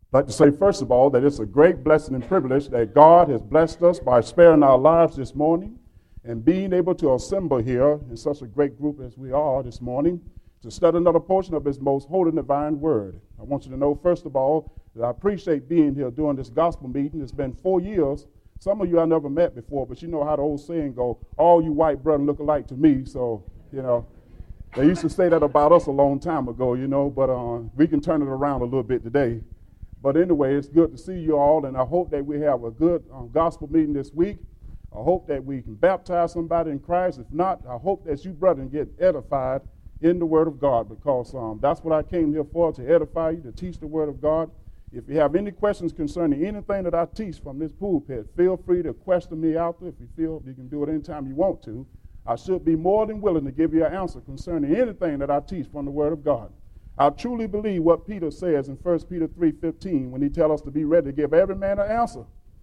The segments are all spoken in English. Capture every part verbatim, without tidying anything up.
I'd like to say, first of all, that it's a great blessing and privilege that God has blessed us by sparing our lives this morning and being able to assemble here in such a great group as we are this morning to study another portion of His most holy and divine word. I want you to know, first of all, that I appreciate being here during this gospel meeting. It's been four years. Some of you I never met before, but you know how the old saying go, all you white brethren look alike to me. So, you know, they used to say that about us a long time ago, you know, but uh, we can turn it around a little bit today. But anyway, it's good to see you all, and I hope that we have a good um, gospel meeting this week. I hope that we can baptize somebody in Christ. If not, I hope that you, brethren, get edified in the Word of God, because um, that's what I came here for, to edify you, to teach the Word of God. If you have any questions concerning anything that I teach from this pulpit, feel free to question me out there. If you feel you can do it anytime you want to, I should be more than willing to give you an answer concerning anything that I teach from the Word of God. I truly believe what Peter says in First Peter three fifteen when he tells us to be ready to give every man an answer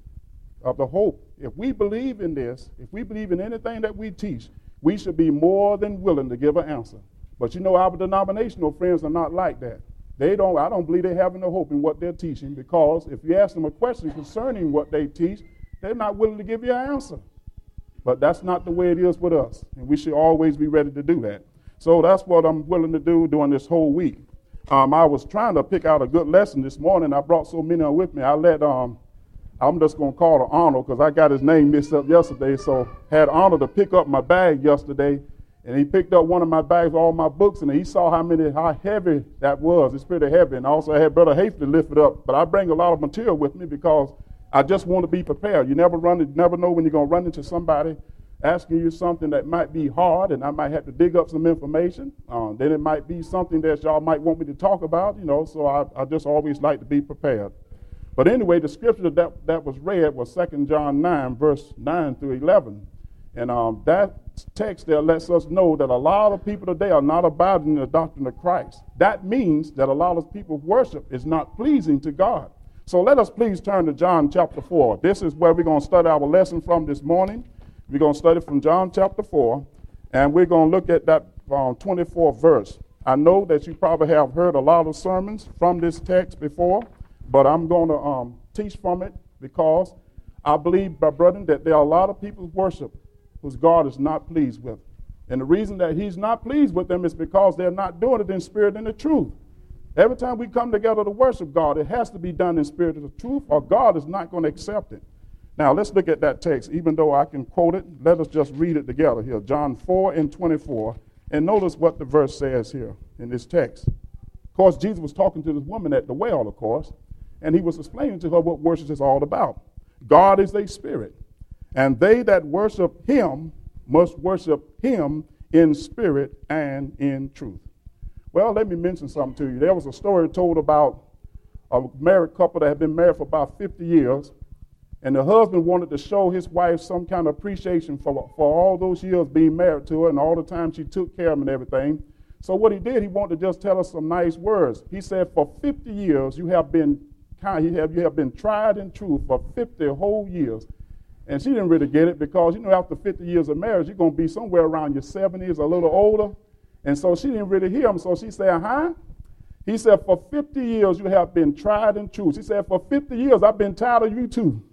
of the hope. If we believe in this, if we believe in anything that we teach, we should be more than willing to give an answer. But you know, our denominational friends are not like that. They don't, I don't believe they have no hope in what they're teaching, because if you ask them a question concerning what they teach, they're not willing to give you an answer. But that's not the way it is with us, and we should always be ready to do that. So that's what I'm willing to do during this whole week. Um, I was trying to pick out a good lesson this morning. I brought so many with me. I let, um, I'm just going to call it Arnold, because I got his name mixed up yesterday. So had Arnold to pick up my bag yesterday, and he picked up one of my bags, all my books, and he saw how many, how heavy that was. It's pretty heavy. And also I had Brother Hafley lift it up. But I bring a lot of material with me because I just want to be prepared. You never run, you never know when you're going to run into somebody asking you something that might be hard, and I might have to dig up some information. Uh, then it might be something that y'all might want me to talk about, you know, so I, I just always like to be prepared. But anyway, the scripture that, that was read was Second John nine, verse nine through eleven. And um, that text there lets us know that a lot of people today are not abiding in the doctrine of Christ. That means that a lot of people's worship is not pleasing to God. So let us please turn to John chapter four. This is where we're going to study our lesson from this morning. We're going to study from John chapter four, and we're going to look at that um, twenty-fourth verse. I know that you probably have heard a lot of sermons from this text before, but I'm going to um, teach from it because I believe, my brethren, that there are a lot of people's worship whose God is not pleased with. And the reason that he's not pleased with them is because they're not doing it in spirit and the truth. Every time we come together to worship God, it has to be done in spirit and the truth, or God is not going to accept it. Now, let's look at that text. Even though I can quote it, let us just read it together here. John four and twenty-four. And notice what the verse says here in this text. Of course, Jesus was talking to this woman at the well, of course, and he was explaining to her what worship is all about. God is a spirit, and they that worship him must worship him in spirit and in truth. Well, let me mention something to you. There was a story told about a married couple that had been married for about fifty years. And the husband wanted to show his wife some kind of appreciation for, for all those years being married to her and all the time she took care of him and everything. So what he did, he wanted to just tell us some nice words. He said, for fifty years, you have been kind, you have, you have been tried in truth for fifty whole years. And she didn't really get it because, you know, after fifty years of marriage, you're going to be somewhere around your seventies, a little older. And so she didn't really hear him. So she said, huh? He said, for fifty years, you have been tried in truth. He said, for fifty years, I've been tired of you too.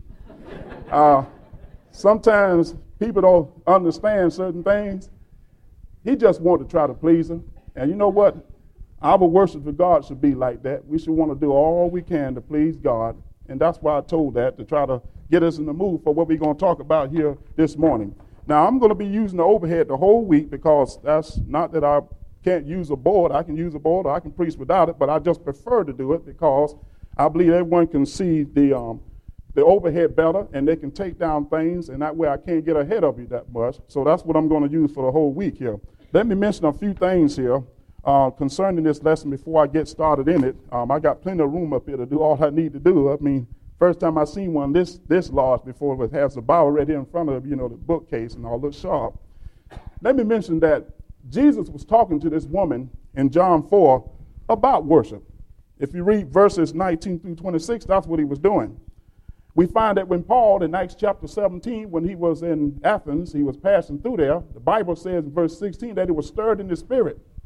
Uh, sometimes people don't understand certain things. He just wanted to try to please him. And you know what? Our worship of God should be like that. We should want to do all we can to please God. And that's why I told that, to try to get us in the mood for what we're going to talk about here this morning. Now, I'm going to be using the overhead the whole week because that's not that I can't use a board. I can use a board or I can preach without it, but I just prefer to do it because I believe everyone can see the um, the overhead better, and they can take down things, and that way I can't get ahead of you that much. So that's what I'm going to use for the whole week here. Let me mention a few things here uh, concerning this lesson before I get started in it. Um, I got plenty of room up here to do all I need to do. I mean, first time I seen one this this large before, it has the Bible right here in front of, you know, the bookcase and all, looks sharp. Let me mention that Jesus was talking to this woman in John four about worship. If you read verses nineteen through twenty-six, that's what he was doing. We find that when Paul, in Acts chapter seventeen, when he was in Athens, he was passing through there, the Bible says in verse sixteen that he was stirred in the spirit.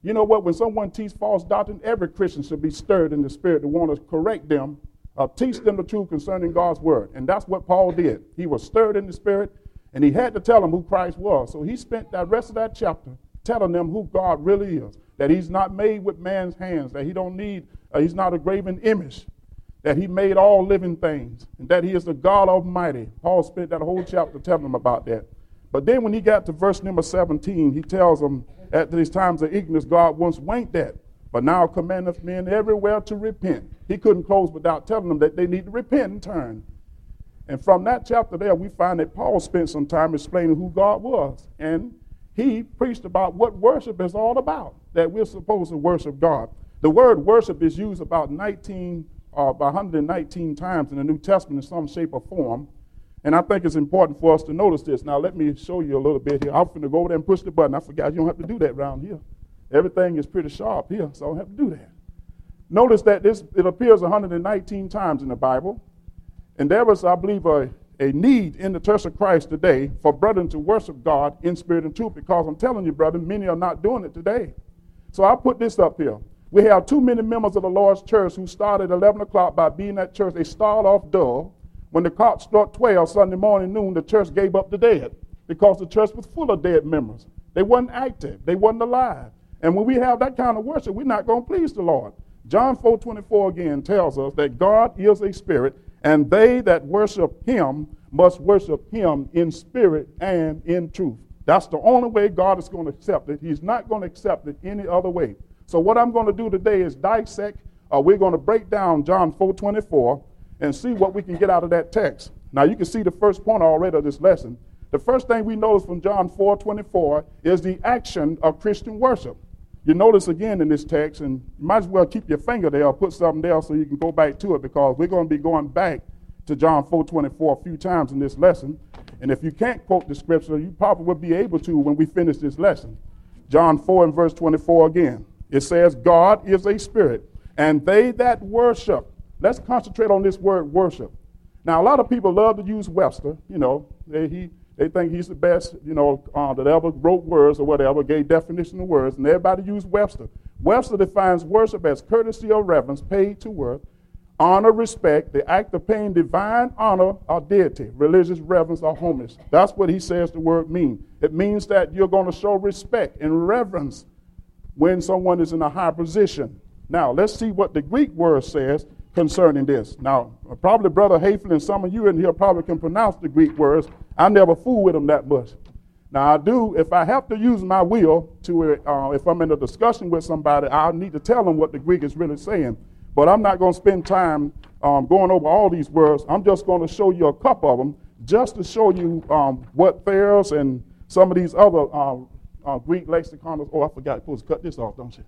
You know what? When someone teaches false doctrine, every Christian should be stirred in the spirit to want to correct them, uh, teach them the truth concerning God's word. And that's what Paul did. He was stirred in the spirit, and he had to tell them who Christ was. So he spent that rest of that chapter telling them who God really is, that he's not made with man's hands, that he don't need, uh, he's not a graven image, that he made all living things, and that he is the God Almighty. Paul spent that whole chapter telling them about that. But then when he got to verse number seventeen, he tells them, at these times of ignorance God once winked at, but now commandeth men everywhere to repent. He couldn't close without telling them that they need to repent and turn. And from that chapter there, we find that Paul spent some time explaining who God was. And he preached about what worship is all about, that we're supposed to worship God. The word worship is used about nineteen, uh, about one hundred nineteen times in the New Testament in some shape or form. And I think it's important for us to notice this. Now, let me show you a little bit here. I'm going to go over there and push the button. I forgot you don't have to do that around here. Everything is pretty sharp here, so I don't have to do that. Notice that this it appears one hundred nineteen times in the Bible. And there was, I believe, a, a need in the Church of Christ today for brethren to worship God in spirit and truth, because I'm telling you, brethren, many are not doing it today. So I put this up here. We have too many members of the Lord's church who started at eleven o'clock by being at church. They start off dull. When the clock struck twelve Sunday morning noon, the church gave up the dead because the church was full of dead members. They wasn't active. They wasn't alive. And when we have that kind of worship, we're not going to please the Lord. John four twenty-four again tells us that God is a spirit, and they that worship him must worship him in spirit and in truth. That's the only way God is going to accept it. He's not going to accept it any other way. So what I'm going to do today is dissect, or we're going to break down John four twenty-four, and see what we can get out of that text. Now, you can see the first point already of this lesson. The first thing we notice from John four twenty-four is the action of Christian worship. You notice again in this text, and you might as well keep your finger there or put something there so you can go back to it, because we're going to be going back to John four twenty-four a few times in this lesson. And if you can't quote the scripture, you probably will be able to when we finish this lesson. John four and verse twenty-four again. It says, God is a spirit, and they that worship. Let's concentrate on this word worship. Now, a lot of people love to use Webster. You know, they, he, they think he's the best, you know, uh, that ever wrote words or whatever, gave definition of words, and everybody used Webster. Webster defines worship as courtesy or reverence paid to worth, honor, respect, the act of paying divine honor or deity, religious reverence or homage. That's what he says the word means. It means that you're going to show respect and reverence when someone is in a high position. Now, let's see what the Greek word says concerning this. Now, probably Brother Hayflin and some of you in here probably can pronounce the Greek words. I never fool with them that much. Now, I do, if I have to use my will to, uh, if I'm in a discussion with somebody, I'll need to tell them what the Greek is really saying. But I'm not going to spend time um, going over all these words. I'm just going to show you a couple of them just to show you um, what Thayer's and some of these other uh, uh, Greek lexicons. Oh, I forgot. You're supposed to cut this off, don't you?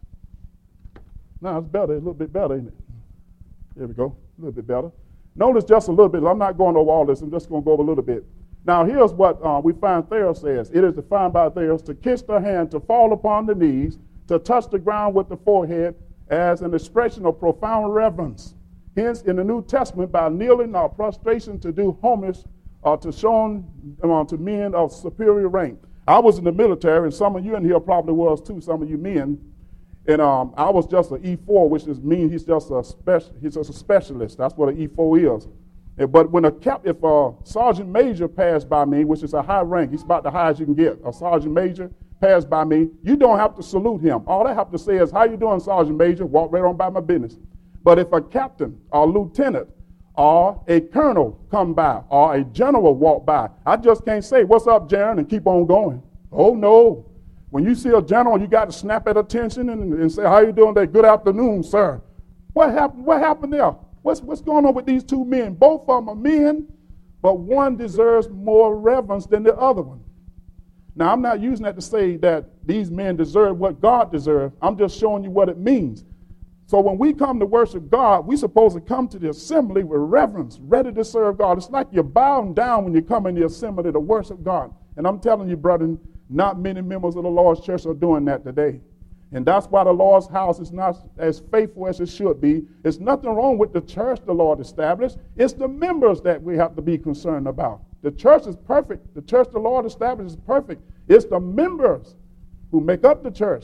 No, it's better. It's a little bit better, isn't it? There we go. A little bit better. Notice just a little bit. I'm not going over all this. I'm just going to go over a little bit. Now, here's what uh, we find Thayer says. It is defined by Thayer to kiss the hand, to fall upon the knees, to touch the ground with the forehead as an expression of profound reverence. Hence, in the New Testament, by kneeling or prostration to do homage or to shown uh, to men of superior rank. I was in the military, and some of you in here probably was too, some of you men. And um, I was just an E four, which is mean he's just a special. He's just a specialist. That's what an E four is. And, but when a cap, if a sergeant major passed by me, which is a high rank, he's about the highest you can get. A sergeant major passed by me, you don't have to salute him. All I have to say is, "How you doing, Sergeant Major?" Walk right on by my business. But if a captain or lieutenant or a colonel come by or a general walk by, I just can't say, "What's up, Jaron?" and keep on going. Oh no. When you see a general, you got to snap at attention and, and say, "How you doing today?" "Good afternoon, sir." What happened? What happened there? What's, what's going on with these two men? Both of them are men, but one deserves more reverence than the other one. Now, I'm not using that to say that these men deserve what God deserves. I'm just showing you what it means. So when we come to worship God, we're supposed to come to the assembly with reverence, ready to serve God. It's like you're bowing down when you come in the assembly to worship God. And I'm telling you, brethren, not many members of the Lord's church are doing that today. And that's why the Lord's house is not as faithful as it should be. There's nothing wrong with the church the Lord established. It's the members that we have to be concerned about. The church is perfect. The church the Lord established is perfect. It's the members who make up the church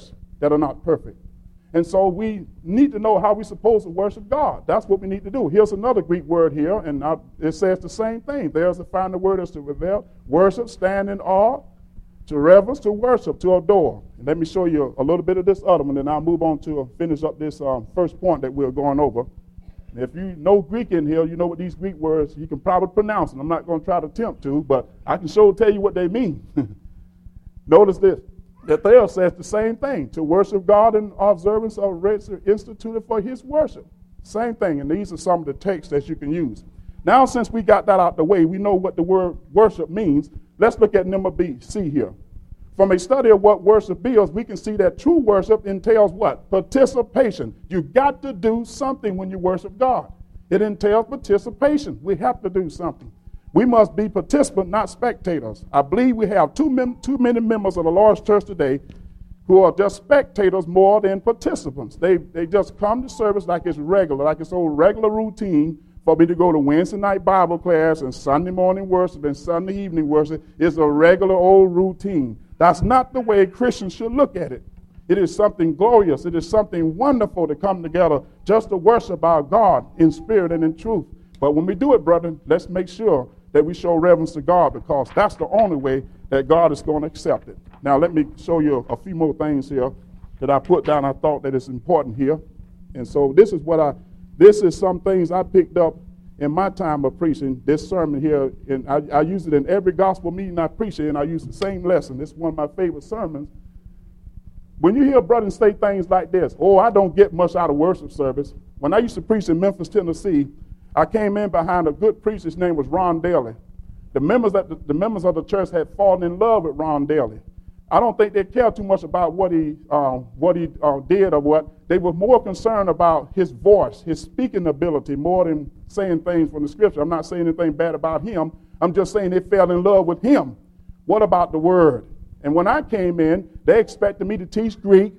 that are not perfect. And so we need to know how we're supposed to worship God. That's what we need to do. Here's another Greek word here, and I, it says the same thing. There's a final word as to reveal, worship, stand in awe, to reverence, to worship, to adore. And let me show you a little bit of this other one, and I'll move on to finish up this um, first point that we're going over. And if you know Greek in here, you know what these Greek words, you can probably pronounce them. I'm not going to try to attempt to, but I can sure tell you what they mean. Notice this. That there says the same thing, to worship God in observance of rites instituted for his worship. Same thing, and these are some of the texts that you can use. Now, since we got that out the way, we know what the word worship means. Let's look at number B, C here. From a study of what worship is, we can see that true worship entails what? Participation. You got to do something when you worship God. It entails participation. We have to do something. We must be participants, not spectators. I believe we have too many, too many members of the Lord's church today who are just spectators more than participants. They, they just come to service like it's regular, like it's old regular routine for me to go to Wednesday night Bible class and Sunday morning worship and Sunday evening worship. It's a regular old routine. That's not the way Christians should look at it. It is something glorious. It is something wonderful to come together just to worship our God in spirit and in truth. But when we do it, brother, let's make sure that we show reverence to God, because that's the only way that God is going to accept it. Now, let me show you a few more things here that I put down. I thought that it's important here. And so this is what I, this is some things I picked up in my time of preaching, this sermon here. And I, I use it in every gospel meeting I preach in. I use the same lesson. This is one of my favorite sermons. When you hear brothers say things like this, oh, I don't get much out of worship service. When I used to preach in Memphis, Tennessee, I came in behind a good preacher. His name was Ron Daly. The members, that the, the members of the church had fallen in love with Ron Daly. I don't think they cared too much about what he, um, what he uh, did or what. They were more concerned about his voice, his speaking ability, more than saying things from the scripture. I'm not saying anything bad about him. I'm just saying they fell in love with him. What about the word? And when I came in, they expected me to teach Greek.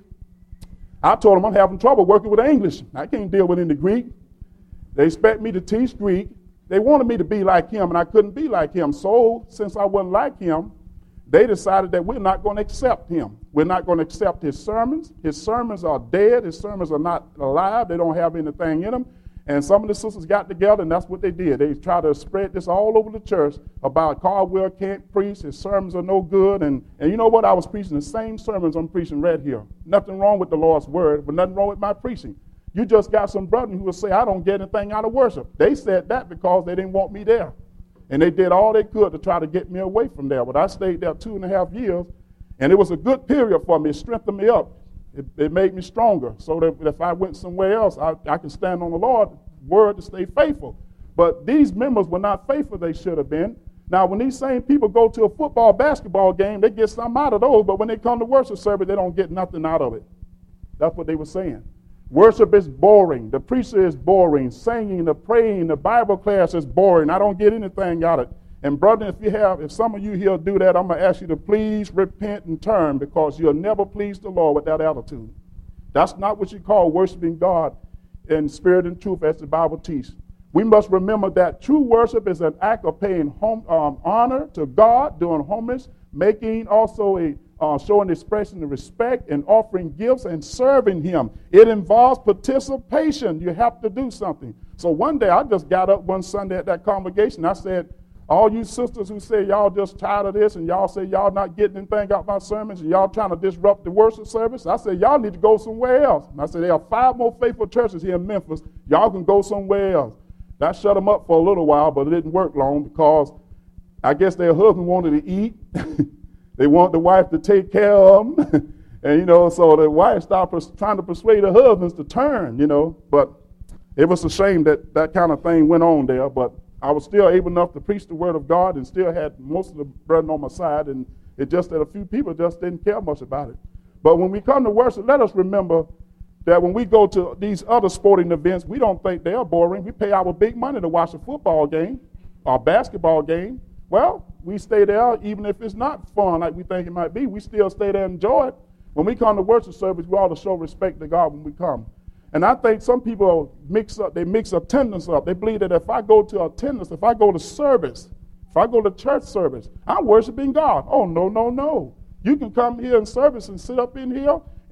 I told them I'm having trouble working with English. I can't deal with any Greek. They expect me to teach Greek. They wanted me to be like him, and I couldn't be like him. So since I wasn't like him, they decided that we're not going to accept him. We're not going to accept his sermons. His sermons are dead. His sermons are not alive. They don't have anything in them. And some of the sisters got together, and that's what they did. They tried to spread this all over the church about Caldwell can't preach. His sermons are no good. And, and you know what? I was preaching the same sermons I'm preaching right here. Nothing wrong with the Lord's word, but nothing wrong with my preaching. You just got some brethren who will say, I don't get anything out of worship. They said that because they didn't want me there. And they did all they could to try to get me away from there. But I stayed there two and a half years, and it was a good period for me. It strengthened me up. It, it made me stronger so that if I went somewhere else, I, I could stand on the Lord's word to stay faithful. But these members were not faithful they should have been. Now, when these same people go to a football, basketball game, they get something out of those. But when they come to worship service, they don't get nothing out of it. That's what they were saying. Worship is boring. The preacher is boring. Singing, the praying, the Bible class is boring. I don't get anything out of it. And brother, if you have, if some of you here do that, I'm going to ask you to please repent and turn, because you'll never please the Lord with that attitude. That's not what you call worshiping God in spirit and truth, as the Bible teaches. We must remember that true worship is an act of paying home, um, honor to God, doing homage, making also a Uh, showing expression of respect and offering gifts and serving him. It involves participation. You have to do something. So one day I just got up one Sunday at that congregation. I said, all you sisters who say y'all just tired of this and y'all say y'all not getting anything out of my sermons and y'all trying to disrupt the worship service, I said, y'all need to go somewhere else. And I said, there are five more faithful churches here in Memphis. Y'all can go somewhere else. That shut them up for a little while, but it didn't work long, because I guess their husband wanted to eat. They want the wife to take care of them. And, you know, so the wife stopped pers- trying to persuade her husbands to turn, you know. But it was a shame that that kind of thing went on there. But I was still able enough to preach the word of God and still had most of the brethren on my side. And it just that a few people just didn't care much about it. But when we come to worship, let us remember that when we go to these other sporting events, we don't think they're boring. We pay our big money to watch a football game or basketball game. Well, we stay there even if it's not fun like we think it might be. We still stay there and enjoy it. When we come to worship service, we ought to show respect to God when we come. And I think some people mix up, they mix attendance up. They believe that if I go to attendance, if I go to service, if I go to church service, I'm worshiping God. Oh, no, no, no. You can come here in service and sit up in here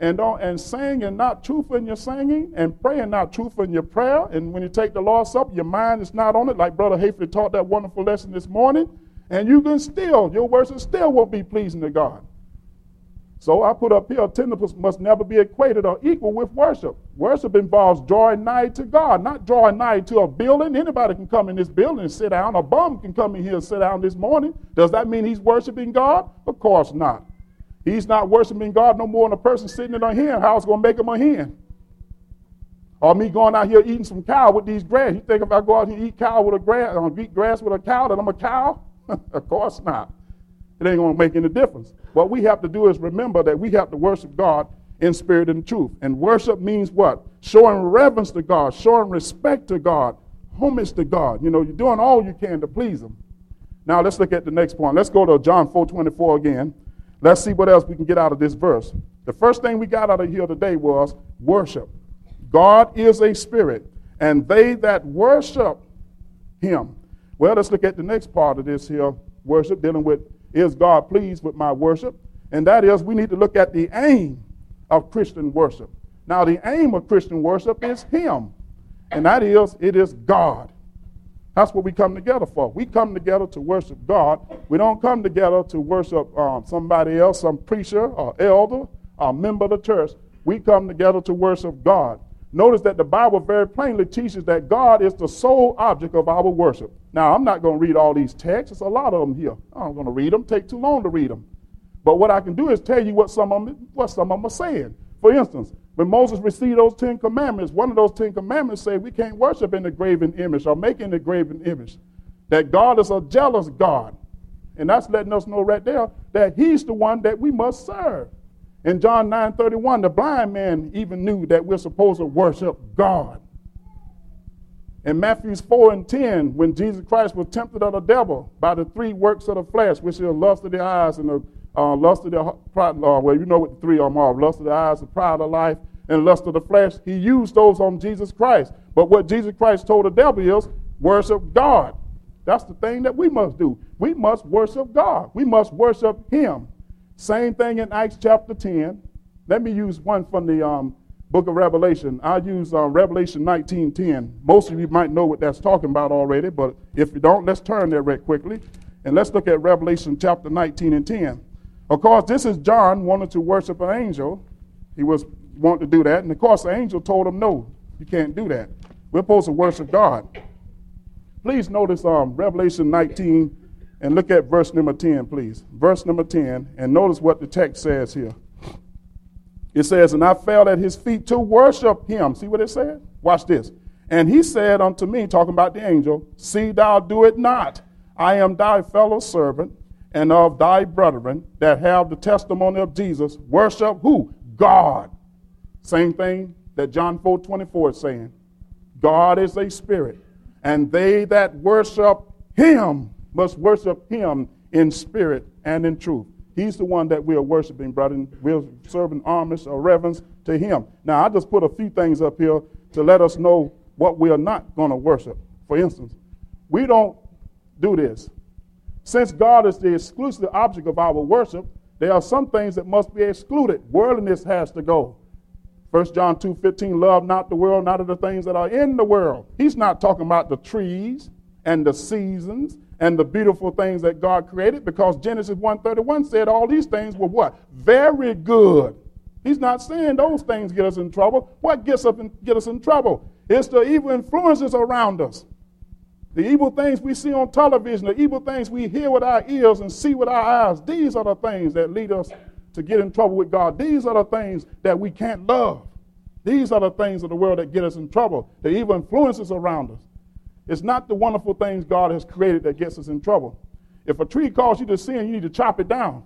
and don't and sing and not truthful in your singing, and pray and not truthful in your prayer, and when you take the Lord's Supper, your mind is not on it, like Brother Hayford taught that wonderful lesson this morning, and you can still, your worship still won't be pleasing to God. So I put up here, attendance must never be equated or equal with worship. Worship involves drawing nigh to God, not drawing nigh to a building. Anybody can come in this building and sit down. A bum can come in here and sit down this morning. Does that mean he's worshiping God? Of course not. He's not worshiping God no more than a person sitting in a hen house going to make him a hen. Or me going out here eating some cow with these grass. You think if I go out here and eat cow with a grass, or eat grass with a cow, that I'm a cow? Of course not. It ain't going to make any difference. What we have to do is remember that we have to worship God in spirit and truth. And worship means what? Showing reverence to God, showing respect to God, homage to God. You know, you're doing all you can to please him. Now let's look at the next point. Let's go to John four twenty-four again. Let's see what else we can get out of this verse. The first thing we got out of here today was worship. God is a spirit, and they that worship him. Well, let's look at the next part of this here worship, dealing with, is God pleased with my worship? And that is, we need to look at the aim of Christian worship. Now, the aim of Christian worship is him, and that is, it is God. That's what we come together for. We come together to worship God. We don't come together to worship um, somebody else, some preacher or elder or member of the church. We come together to worship God. Notice that the Bible very plainly teaches that God is the sole object of our worship. Now, I'm not going to read all these texts. There's a lot of them here. I'm going to read them. Take too long to read them. But what I can do is tell you what some of them, what some of them are saying. For instance, when Moses received those Ten Commandments, one of those Ten Commandments said we can't worship in the graven image or make in the graven image. That God is a jealous God. And that's letting us know right there that he's the one that we must serve. In John nine thirty-one, the blind man even knew that we're supposed to worship God. In Matthew four and ten, when Jesus Christ was tempted of the devil by the three works of the flesh, which are lust of the eyes and the uh, lust of the pride, uh, well, you know what the three are more, lust of the eyes, the pride of life, and lust of the flesh, he used those on Jesus Christ. But what Jesus Christ told the devil is, worship God. That's the thing that we must do. We must worship God. We must worship him. Same thing in Acts chapter ten. Let me use one from the um, book of Revelation. I'll use uh, Revelation nineteen ten. Most of you might know what that's talking about already, but if you don't, let's turn there right quickly. And let's look at Revelation chapter nineteen and ten. Of course, this is John wanting to worship an angel. He was wanting to do that. And of course, the angel told him, no, you can't do that. We're supposed to worship God. Please notice um, Revelation nineteen and look at verse number ten, please. Verse number ten, and notice what the text says here. It says, and I fell at his feet to worship him. See what it said? Watch this. And he said unto me, talking about the angel, see thou do it not. I am thy fellow servant and of thy brethren that have the testimony of Jesus. Worship who? God. Same thing that John four twenty-four is saying. God is a spirit, and they that worship him must worship him in spirit and in truth. He's the one that we are worshiping, brother. We're serving homage or reverence to him. Now, I just put a few things up here to let us know what we are not going to worship. For instance, we don't do this. Since God is the exclusive object of our worship, there are some things that must be excluded. Worldliness has to go. First John two fifteen, love not the world, not of the things that are in the world. He's not talking about the trees and the seasons and the beautiful things that God created, because Genesis one thirty-one said all these things were what? Very good. He's not saying those things get us in trouble. What gets us in, get us in trouble? It's the evil influences around us. The evil things we see on television, the evil things we hear with our ears and see with our eyes. These are the things that lead us to get in trouble with God. These are the things that we can't love. These are the things of the world that get us in trouble. The evil influences around us. It's not the wonderful things God has created that gets us in trouble. If a tree calls you to sin, you need to chop it down.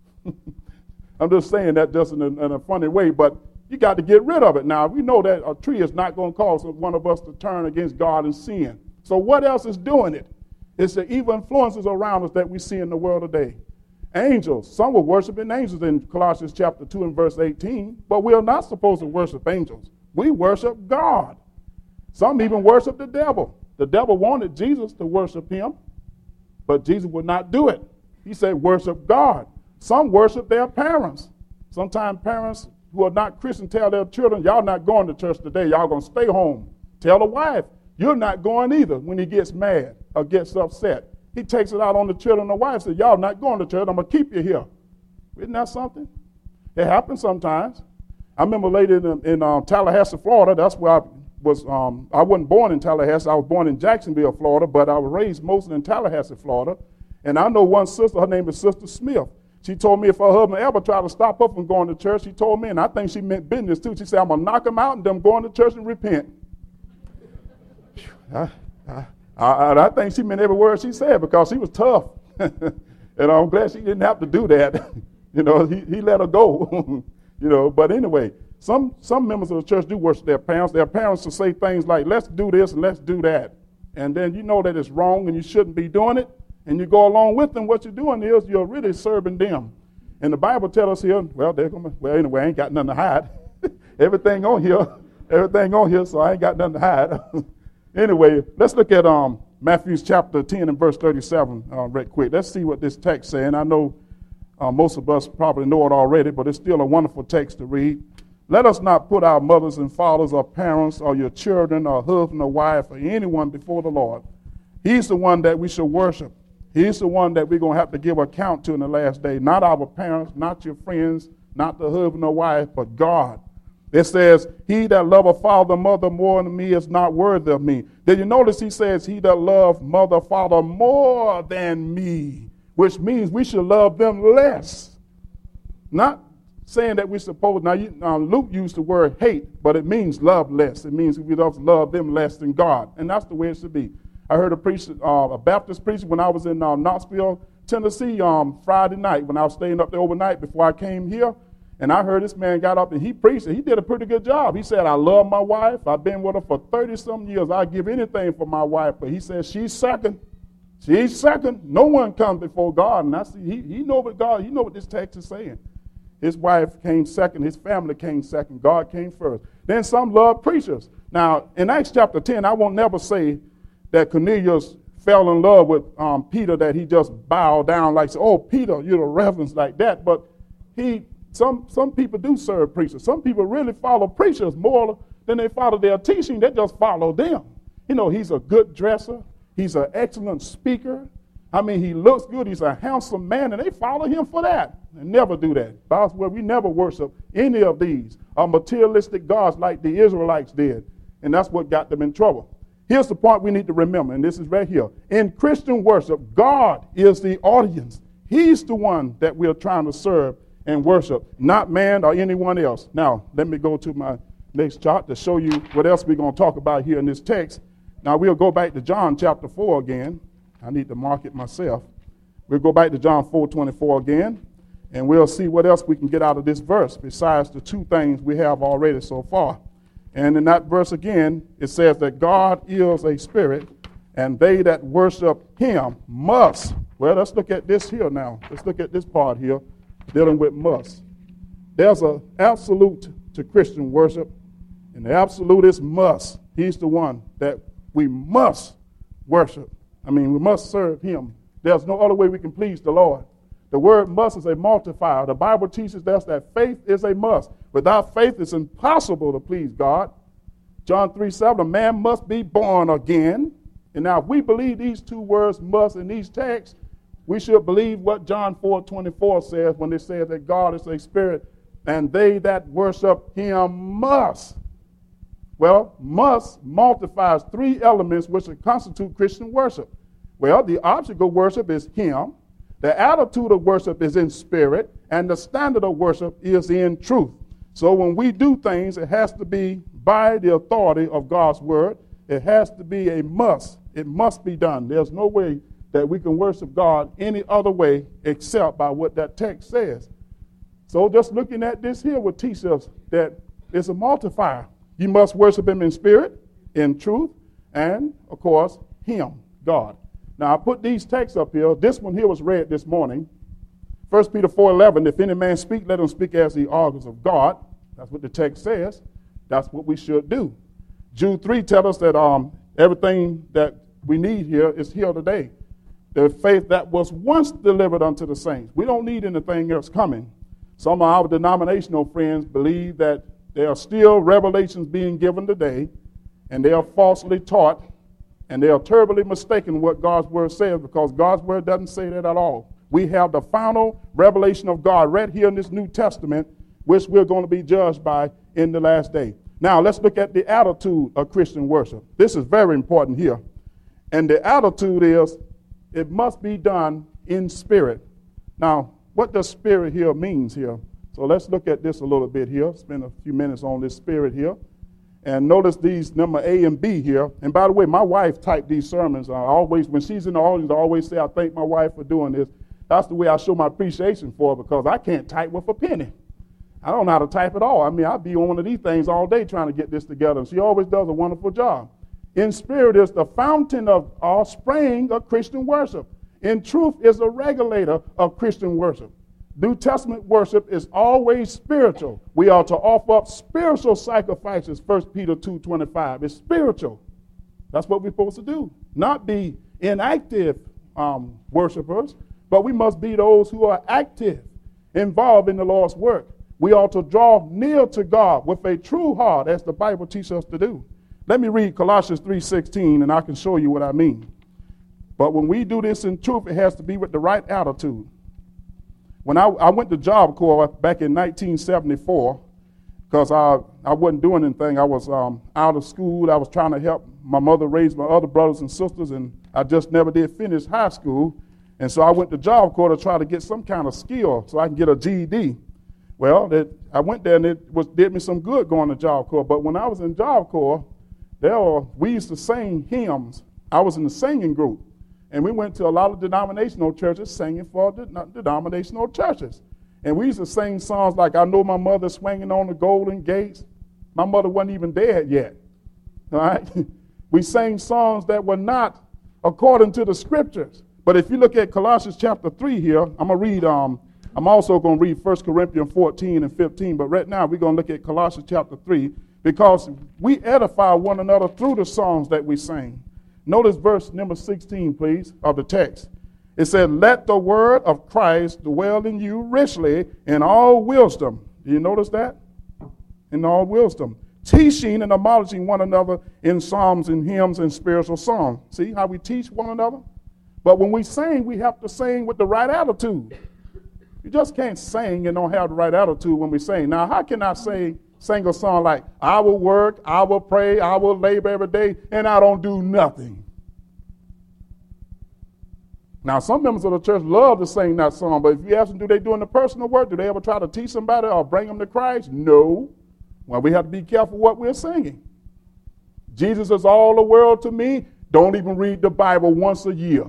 I'm just saying that just in a, in a funny way, but you got to get rid of it. Now, we know that a tree is not going to cause one of us to turn against God and sin. So what else is doing it? It's the evil influences around us that we see in the world today. Angels. Some were worshiping angels in Colossians chapter two and verse eighteen, but we are not supposed to worship angels. We worship God. Some even worship the devil. The devil wanted Jesus to worship him, but Jesus would not do it. He said worship God. Some worship their parents. Sometimes parents who are not Christian tell their children, y'all not going to church today. Y'all going to stay home. Tell the wife, you're not going either when he gets mad or gets upset. He takes it out on the children and the wife says, y'all not going to church. I'm going to keep you here. Isn't that something? It happens sometimes. I remember later in, in uh, Tallahassee, Florida, that's where I was. Um, I wasn't born in Tallahassee. I was born in Jacksonville, Florida, but I was raised mostly in Tallahassee, Florida. And I know one sister, her name is Sister Smith. She told me if her husband ever tried to stop her from going to church, she told me, and I think she meant business too. She said, I'm going to knock him out and then going to church and repent. I, I, I, I think she meant every word she said because she was tough. And I'm glad she didn't have to do that. You know, he, he let her go. You know, but anyway, some, some members of the church do worship their parents. Their parents will say things like, let's do this and let's do that. And then you know that it's wrong and you shouldn't be doing it. And you go along with them, what you're doing is you're really serving them. And the Bible tells us here, well, they're gonna, well, anyway, I ain't got nothing to hide. everything on here, everything on here, so I ain't got nothing to hide. Anyway, let's look at um, Matthew chapter ten and verse thirty-seven uh, right quick. Let's see what this text says. And I know uh, most of us probably know it already, but it's still a wonderful text to read. Let us not put our mothers and fathers or parents or your children or husband or wife or anyone before the Lord. He's the one that we should worship. He's the one that we're going to have to give account to in the last day. Not our parents, not your friends, not the husband or wife, but God. It says, he that loveth father, mother more than me is not worthy of me. Did you notice he says, he that loveth mother, father more than me, which means we should love them less. Not saying that we're supposed, now you, um, Luke used the word hate, but it means love less. It means we don't love them less than God. And that's the way it should be. I heard a preacher, uh, a Baptist preacher when I was in uh, Knoxville, Tennessee, um, Friday night when I was staying up there overnight before I came here. And I heard this man got up and he preached, and he did a pretty good job. He said, I love my wife. I've been with her for thirty-some years. I'd give anything for my wife. But he said, she's second. She's second. No one comes before God. And I see, he, he know what God, he know what this text is saying. His wife came second. His family came second. God came first. Then some love preachers. Now, in Acts chapter ten, I won't never say that Cornelius fell in love with um, Peter, that he just bowed down like, oh, Peter, you're the reverence like that. But he, some some people do serve preachers. Some people really follow preachers more than they follow their teaching. They just follow them. You know, he's a good dresser. He's an excellent speaker. I mean, he looks good. He's a handsome man, and they follow him for that. And never do that. That's where we never worship any of these uh, materialistic gods like the Israelites did. And that's what got them in trouble. Here's the point we need to remember, and this is right here. In Christian worship, God is the audience. He's the one that we're trying to serve and worship, not man or anyone else. Now, let me go to my next chart to show you what else we're going to talk about here in this text. Now, we'll go back to John chapter four again. I need to mark it myself. We'll go back to John four twenty-four again, and we'll see what else we can get out of this verse besides the two things we have already so far. And in that verse again, it says that God is a spirit, and they that worship him must. Well, let's look at this here now. Let's look at this part here, dealing with must. There's an absolute to Christian worship, and the absolute is must. He's the one that we must worship. I mean, we must serve him. There's no other way we can please the Lord. The word must is a multiplier. The Bible teaches us that faith is a must. Without faith, it's impossible to please God. John three seven, a man must be born again. And now if we believe these two words, must, in these texts, we should believe what John four twenty-four says when it says that God is a spirit, and they that worship him must. Well, must multiplies three elements which constitute Christian worship. Well, the object of worship is him. The attitude of worship is in spirit, and the standard of worship is in truth. So when we do things, it has to be by the authority of God's word. It has to be a must. It must be done. There's no way that we can worship God any other way except by what that text says. So just looking at this here would teach us that it's a multiplier. You must worship him in spirit, in truth, and, of course, him, God. Now, I put these texts up here. This one here was read this morning. First Peter four eleven, if any man speak, let him speak as the oracles of God. That's what the text says. That's what we should do. Jude three tells us that um, everything that we need here is here today. The faith that was once delivered unto the saints. We don't need anything else coming. Some of our denominational friends believe that there are still revelations being given today, and they are falsely taught, and they are terribly mistaken what God's word says, because God's word doesn't say that at all. We have the final revelation of God right here in this New Testament, which we're going to be judged by in the last day. Now, let's look at the attitude of Christian worship. This is very important here. And the attitude is, it must be done in spirit. Now, what does spirit here means here? So let's look at this a little bit here. Spend a few minutes on this spirit here. And notice these number A and B here. And by the way, my wife typed these sermons. I always, when she's in the audience, I always say I thank my wife for doing this. That's the way I show my appreciation for her, because I can't type with a penny. I don't know how to type at all. I mean, I'll be on one of these things all day trying to get this together. And she always does a wonderful job. In spirit is the fountain of our spring of Christian worship. In truth is a regulator of Christian worship. New Testament worship is always spiritual. We are to offer up spiritual sacrifices, First Peter two twenty-five. It's spiritual. That's what we're supposed to do. Not be inactive um, worshipers, but we must be those who are active, involved in the Lord's work. We ought to draw near to God with a true heart, as the Bible teaches us to do. Let me read Colossians three sixteen, and I can show you what I mean. But when we do this in truth, it has to be with the right attitude. When I, I went to Job Corps back in nineteen seventy-four, because I, I wasn't doing anything. I was um, out of school. I was trying to help my mother raise my other brothers and sisters, and I just never did finish high school. And so I went to Job Corps to try to get some kind of skill so I can get a G E D. Well, it, I went there, and it was, did me some good going to Job Corps. But when I was in Job Corps, there were, we used to sing hymns. I was in the singing group. And we went to a lot of denominational churches singing for the denominational churches. And we used to sing songs like, I Know My Mother Swinging on the Golden Gates. My mother wasn't even dead yet. All right? We sang songs that were not according to the scriptures. But if you look at Colossians chapter three here, I'm going to read, um, I'm also going to read First Corinthians fourteen and fifteen. But right now we're going to look at Colossians chapter three, because we edify one another through the songs that we sing. Notice verse number sixteen, please, of the text. It said, let the word of Christ dwell in you richly in all wisdom. Do you notice that? In all wisdom. Teaching and admonishing one another in psalms and hymns and spiritual songs. See how we teach one another? But when we sing, we have to sing with the right attitude. You just can't sing and don't have the right attitude when we sing. Now, how can I say, sing a song like, I will work, I will pray, I will labor every day, and I don't do nothing? Now, some members of the church love to sing that song, but if you ask them, do they do in the personal work? Do they ever try to teach somebody or bring them to Christ? No. Well, we have to be careful what we're singing. Jesus is all the world to me. Don't even read the Bible once a year.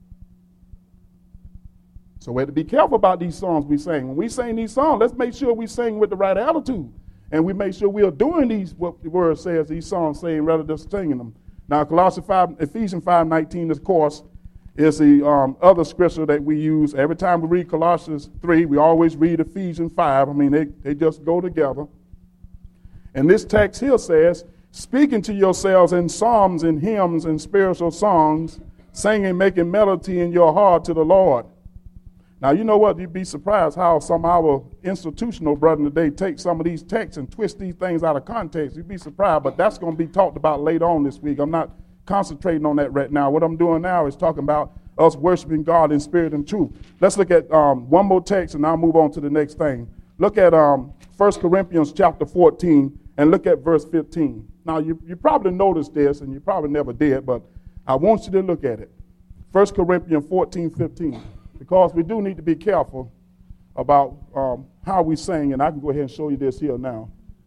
So we have to be careful about these songs we sing. When we sing these songs, let's make sure we sing with the right attitude. And we make sure we are doing these, what the word says, these songs saying, rather than singing them. Now, Colossians five, Ephesians five nineteen, of course, is the um, other scripture that we use. Every time we read Colossians three, we always read Ephesians five. I mean, they, they just go together. And this text here says, speaking to yourselves in psalms and hymns and spiritual songs, singing, making melody in your heart to the Lord. Now, you know what? You'd be surprised how some of our institutional brethren today take some of these texts and twist these things out of context. You'd be surprised, but that's going to be talked about later on this week. I'm not concentrating on that right now. What I'm doing now is talking about us worshiping God in spirit and truth. Let's look at um, one more text, and I'll move on to the next thing. Look at um, First Corinthians chapter fourteen, and look at verse fifteen. Now, you, you probably noticed this, and you probably never did, but I want you to look at it. First Corinthians fourteen, fifteen. Because we do need to be careful about um, how we sing, and I can go ahead and show you this here now.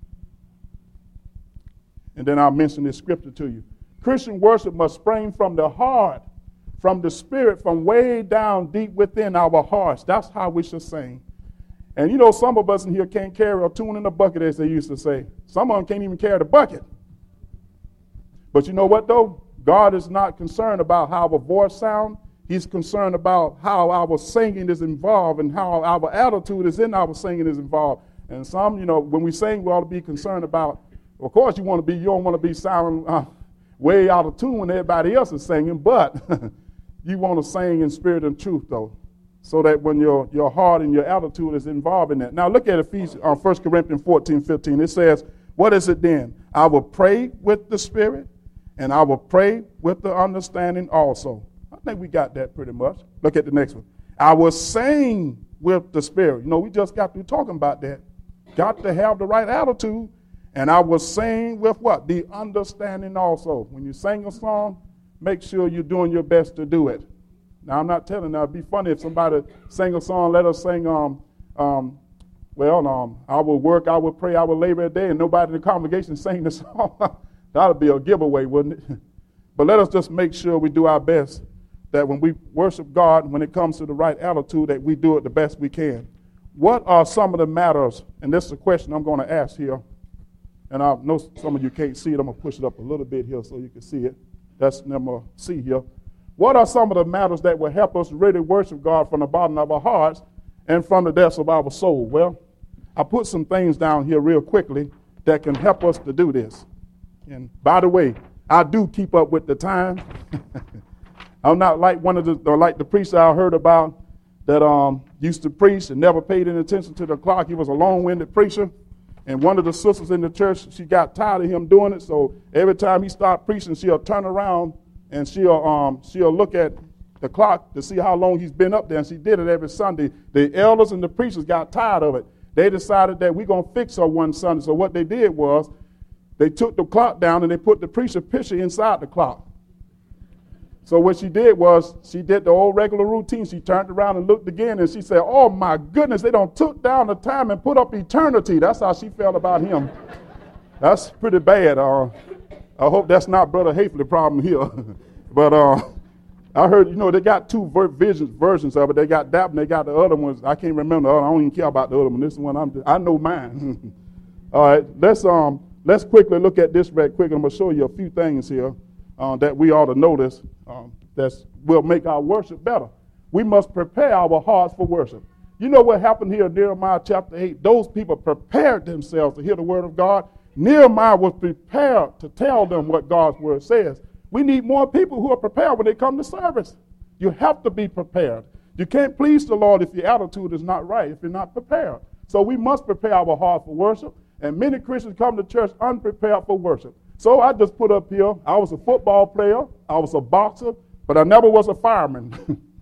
And then I'll mention this scripture to you. Christian worship must spring from the heart, from the spirit, from way down deep within our hearts. That's how we should sing. And you know, some of us in here can't carry a tune in a bucket, as they used to say. Some of them can't even carry the bucket. But you know what, though? God is not concerned about how our voice sounds. He's concerned about how our singing is involved and how our attitude is in our singing is involved. And some, you know, when we sing, we ought to be concerned about, of course, you want to be, you don't want to be sounding uh, way out of tune when everybody else is singing, but you want to sing in spirit and truth, though. so that when your, your heart and your attitude is involved in that. Now look at Ephesians, uh, First Corinthians fourteen, fifteen. It says, what is it then? I will pray with the Spirit, and I will pray with the understanding also. I think we got that pretty much. Look at the next one. I will sing with the Spirit. You know, we just got through talking about that. Got to have the right attitude. And I will sing with what? The understanding also. When you sing a song, make sure you're doing your best to do it. Now, I'm not telling you, it'd be funny if somebody sang a song, let us sing, um, um, well, um, I will work, I will pray, I will labor a day, and nobody in the congregation sang the song. That would be a giveaway, wouldn't it? But let us just make sure we do our best, that when we worship God, when it comes to the right attitude, that we do it the best we can. What are some of the matters, and this is a question I'm going to ask here, and I know some of you can't see it. I'm going to push it up a little bit here so you can see it. That's number C here. What are some of the matters that will help us really worship God from the bottom of our hearts and from the depths of our soul? Well, I put some things down here real quickly that can help us to do this. And by the way, I do keep up with the time. I'm not like one of the, or like the preacher I heard about that um, used to preach and never paid any attention to the clock. He was a long-winded preacher. And one of the sisters in the church, she got tired of him doing it. So every time he started preaching, she'll turn around and she'll um, she'll look at the clock to see how long he's been up there. And she did it every Sunday. The elders and the preachers got tired of it. They decided that we're going to fix her one Sunday. So what they did was they took the clock down and they put the preacher picture inside the clock. So what she did was she did the old regular routine. She turned around and looked again, and she said, oh, my goodness, they don't took down the time and put up eternity. That's how she felt about him. That's pretty bad. Uh, I hope that's not Brother Hafley's problem here. But uh, I heard, you know, they got two ver- visions, versions of it. They got that one, they got the other ones. I can't remember the other. I don't even care about the other one. This one, I'm, I know mine. All right, let's, um, let's quickly look at this right quick. I'm going to show you a few things here. Uh, that we ought to notice um, that will make our worship better. We must prepare our hearts for worship. You know what happened here in Nehemiah chapter eight? Those people prepared themselves to hear the word of God. Nehemiah was prepared to tell them what God's word says. We need more people who are prepared when they come to service. You have to be prepared. You can't please the Lord if your attitude is not right, if you're not prepared. So we must prepare our heart for worship. And many Christians come to church unprepared for worship. So I just put up here, I was a football player, I was a boxer, but I never was a fireman.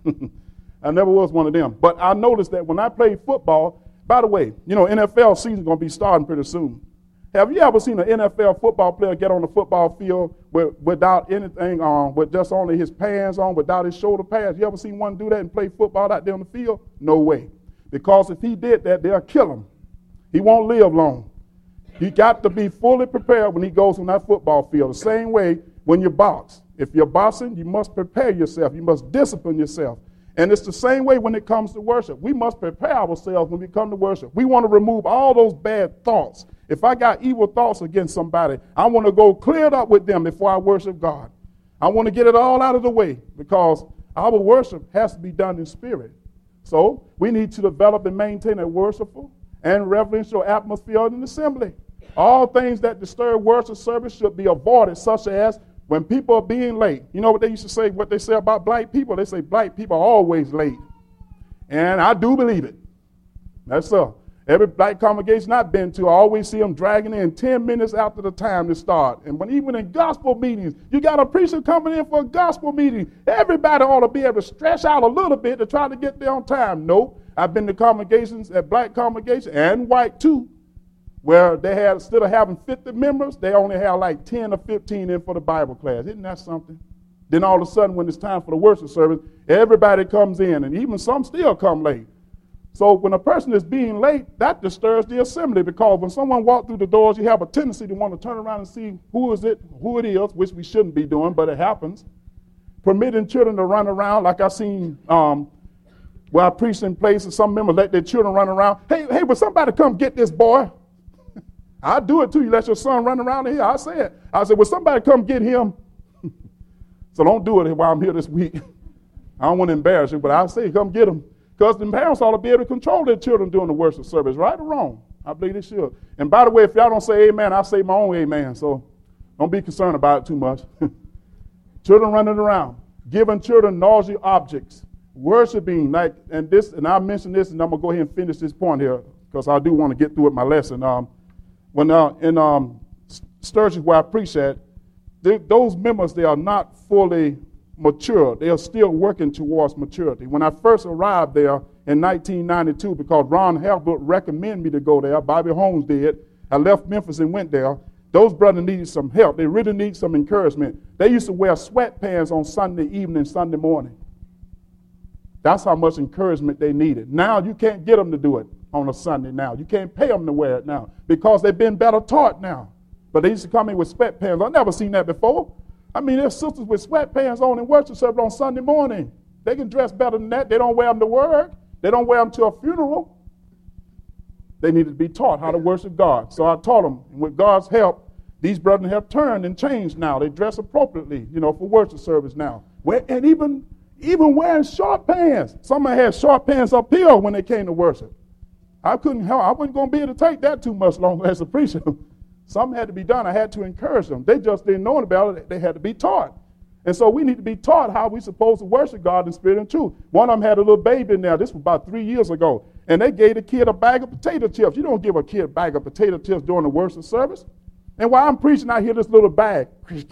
I never was one of them. But I noticed that when I played football, by the way, you know, N F L season is going to be starting pretty soon. Have you ever seen an N F L football player get on the football field with, without anything on, with just only his pants on, without his shoulder pads? You ever seen one do that and play football out there on the field? No way. Because if he did that, they'll kill him. He won't live long. He got to be fully prepared when he goes on that football field. The same way when you box. If you're boxing, you must prepare yourself. You must discipline yourself. And it's the same way when it comes to worship. We must prepare ourselves when we come to worship. We want to remove all those bad thoughts. If I got evil thoughts against somebody, I want to go clear it up with them before I worship God. I want to get it all out of the way because our worship has to be done in spirit. So we need to develop and maintain a worshipful and reverential atmosphere in the assembly. All things that disturb worship service should be avoided, such as when people are being late. You know what they used to say, what they say about black people? They say black people are always late. And I do believe it. That's so. Every black congregation I've been to, I always see them dragging in ten minutes after the time to start. And when even in gospel meetings, you got a preacher coming in for a gospel meeting. Everybody ought to be able to stretch out a little bit to try to get there on time. Nope. I've been to congregations, at black congregations, and white too, where they had, instead of having fifty members, they only have like ten or fifteen in for the Bible class. Isn't that something? Then all of a sudden, when it's time for the worship service, everybody comes in, and even some still come late. So when a person is being late, that disturbs the assembly, because when someone walks through the doors, you have a tendency to want to turn around and see who is it, who it is, which we shouldn't be doing, but it happens. Permitting children to run around, like I seen um, where I preach in places, some members let their children run around. Hey, hey, will somebody come get this boy? I'll do it too. You let your son run around here. I said, I said, will somebody come get him? So don't do it while I'm here this week. I don't want to embarrass you, but I'll say, come get him. Because the parents ought to be able to control their children during the worship service, right or wrong. I believe they should. And by the way, if y'all don't say amen, I say my own amen. So don't be concerned about it too much. Children running around, giving children noisy objects. Worshiping, like, and this, and I mentioned this, and I'm going to go ahead and finish this point here, because I do want to get through with my lesson. Um, when uh, in um, Sturgis, where I preach at, they, those members, they are not fully mature. They are still working towards maturity. When I first arrived there in nineteen ninety-two, because Ron Halbert recommended me to go there, Bobby Holmes did, I left Memphis and went there. Those brothers needed some help. They really need some encouragement. They used to wear sweatpants on Sunday evening, Sunday morning. That's how much encouragement they needed. Now you can't get them to do it on a Sunday now. You can't pay them to wear it now because they've been better taught now. But they used to come in with sweatpants. I've never seen that before. I mean, there's sisters with sweatpants on in worship service on Sunday morning. They can dress better than that. They don't wear them to work. They don't wear them to a funeral. They needed to be taught how to worship God. So I taught them. And with God's help, these brothers have turned and changed now. They dress appropriately, you know, for worship service now. And even, even wearing short pants. Somebody had short pants up here when they came to worship. I couldn't help. I wasn't going to be able to take that too much longer as a preacher. Something had to be done. I had to encourage them. They just didn't know about it. They had to be taught. And so we need to be taught how we're supposed to worship God in spirit and truth. One of them had a little baby in there. This was about three years ago. And they gave the kid a bag of potato chips. You don't give a kid a bag of potato chips during the worship service. And while I'm preaching, I hear this little bag.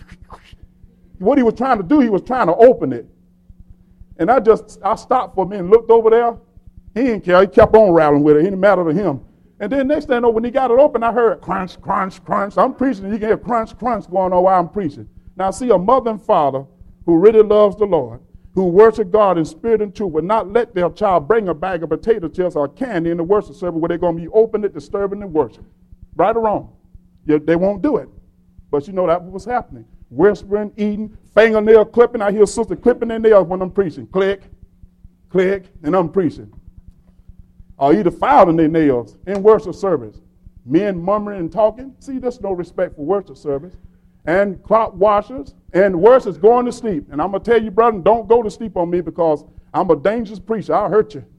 What he was trying to do, he was trying to open it. And I just, I stopped for a minute and looked over there. He didn't care. He kept on rattling with it. It didn't matter to him. And then next thing I know, when he got it open, I heard crunch, crunch, crunch. I'm preaching, and you can hear crunch, crunch going on while I'm preaching. Now, I see a mother and father who really loves the Lord, who worship God in spirit and truth, would not let their child bring a bag of potato chips or candy in the worship service where they're going to be open it, disturbing, and worship. Right or wrong? Yeah, they won't do it. But you know that was happening. Whispering, eating, fingernail clipping. I hear a sister clipping their nails when I'm preaching. Click, click, and I'm preaching. Or either filing their nails in worship service. Men murmuring and talking. See, there's no respect for worship service. And clock washers. And worse is going to sleep. And I'm going to tell you, brother, don't go to sleep on me because I'm a dangerous preacher. I'll hurt you.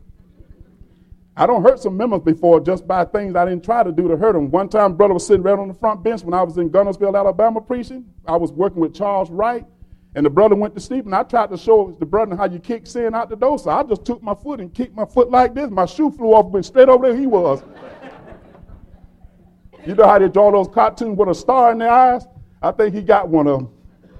I don't hurt some members before just by things I didn't try to do to hurt them. One time, brother was sitting right on the front bench when I was in Gunnersville, Alabama preaching. I was working with Charles Wright. And the brother went to sleep, and I tried to show the brother how you kick sin out the door. So I just took my foot and kicked my foot like this. My shoe flew off, went straight over there he was. You know how they draw those cartoons with a star in their eyes? I think he got one of them.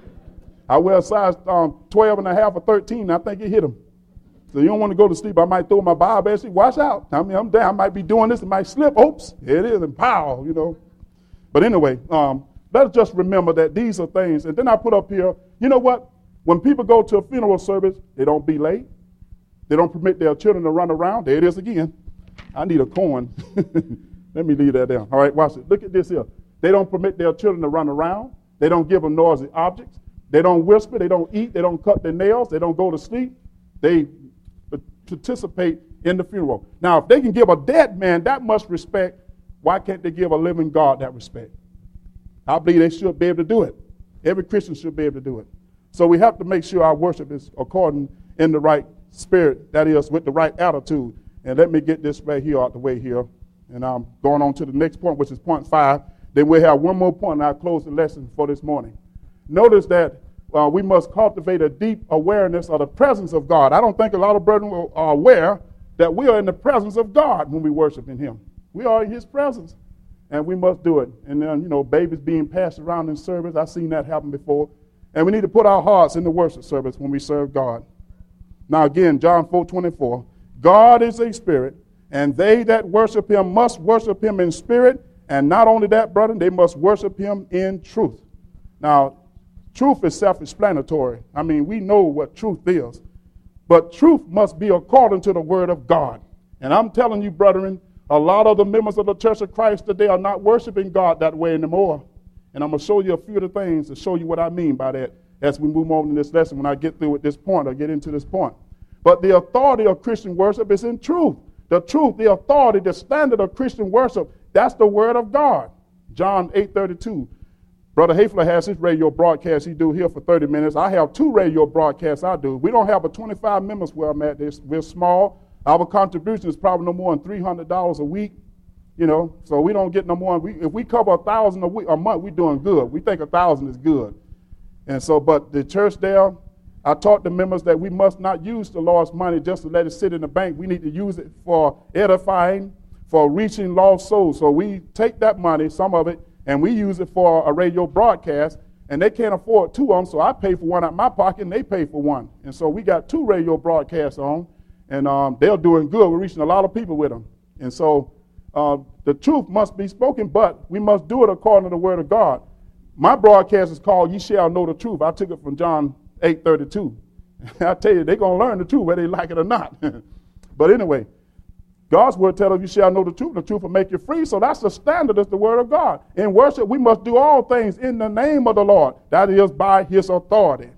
I wear a size um, twelve and a half or thirteen. I think it hit him. So you don't want to go to sleep. I might throw my Bible at you. Watch out. I mean, I'm down. I might be doing this. It might slip. Oops. Here it is. And pow, you know. But anyway, um, let's just remember that these are things. And then I put up here, you know what? When people go to a funeral service, they don't be late. They don't permit their children to run around. There it is again. I need a coin. Let me leave that down. All right, watch it. Look at this here. They don't permit their children to run around. They don't give them noisy objects. They don't whisper. They don't eat. They don't cut their nails. They don't go to sleep. They participate in the funeral. Now, if they can give a dead man that much respect, why can't they give a living God that respect? I believe they should be able to do it. Every Christian should be able to do it. So we have to make sure our worship is according in the right spirit, that is, with the right attitude. And let me get this right here out the way here. And I'm going on to the next point, which is point five. Then we'll have one more point, and I'll close the lesson for this morning. Notice that uh, we must cultivate a deep awareness of the presence of God. I don't think a lot of brethren are aware that we are in the presence of God when we worship in him. We are in his presence, and we must do it. And then, you know, babies being passed around in service, I've seen that happen before. And we need to put our hearts in the worship service when we serve God. Now again, John four twenty-four, God is a spirit, and they that worship him must worship him in spirit. And not only that, brother, they must worship him in truth. Now, truth is self-explanatory. I mean, we know what truth is. But truth must be according to the word of God. And I'm telling you, brethren, a lot of the members of the Church of Christ today are not worshiping God that way anymore. And I'm going to show you a few of the things to show you what I mean by that as we move on in this lesson when I get through with this point or get into this point. But the authority of Christian worship is in truth. The truth, the authority, the standard of Christian worship, that's the word of God. John eight thirty-two. Brother Hafler has his radio broadcast he do here for thirty minutes. I have two radio broadcasts I do. We don't have a twenty-five members where I'm at. We're small. Our contribution is probably no more than three hundred dollars a week. You know, so we don't get no more. We, if we cover a thousand a week a month, we're doing good. We think a thousand is good. And so, but the church there, I taught the members that we must not use the Lord's money just to let it sit in the bank. We need to use it for edifying, for reaching lost souls. So we take that money, some of it, and we use it for a radio broadcast, and they can't afford two of them, so I pay for one out of my pocket, and they pay for one. And so we got two radio broadcasts on, and um, they're doing good. We're reaching a lot of people with them. And so uh, the truth must be spoken, but we must do it according to the word of God. My broadcast is called Ye Shall Know the Truth. I took it from John eight thirty-two. I tell you, they're going to learn the truth whether they like it or not. But anyway, God's word tells us you shall know the truth. The truth will make you free. So that's the standard. That's the word of God. In worship, we must do all things in the name of the Lord. That is by his authority.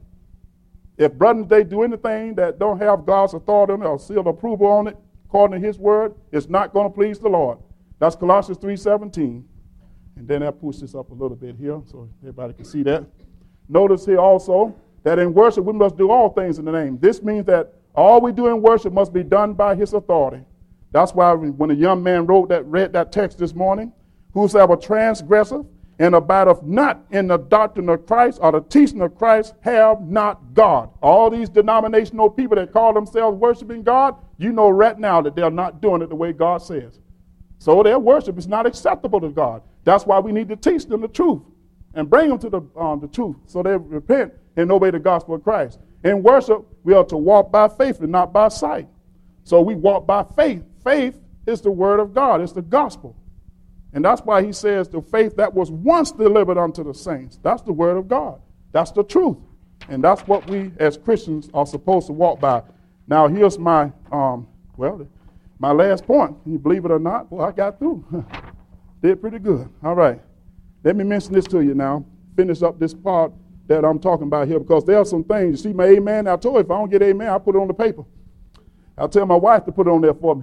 If brothers, they do anything that don't have God's authority on it or seal of approval on it, according to his word, it's not going to please the Lord. That's Colossians three seventeen. And then I push this up a little bit here so everybody can see that. Notice here also that in worship we must do all things in the name. This means that all we do in worship must be done by his authority. That's why when a young man wrote that, read that text this morning, whosoever transgresseth and abideth not in the doctrine of Christ or the teaching of Christ have not God. All these denominational people that call themselves worshiping God, you know right now that they're not doing it the way God says. So their worship is not acceptable to God. That's why we need to teach them the truth and bring them to the, um, the truth so they repent and obey the gospel of Christ. In worship, we are to walk by faith and not by sight. So we walk by faith. Faith is the word of God. It's the gospel. And that's why he says the faith that was once delivered unto the saints. That's the word of God. That's the truth. And that's what we as Christians are supposed to walk by. Now here's my, um, well, my last point. Can you believe it or not? Well, I got through. Did pretty good. All right. Let me mention this to you now. Finish up this part that I'm talking about here because there are some things. You see my amen? I told you if I don't get amen, I'll put it on the paper. I'll tell my wife to put it on there for me.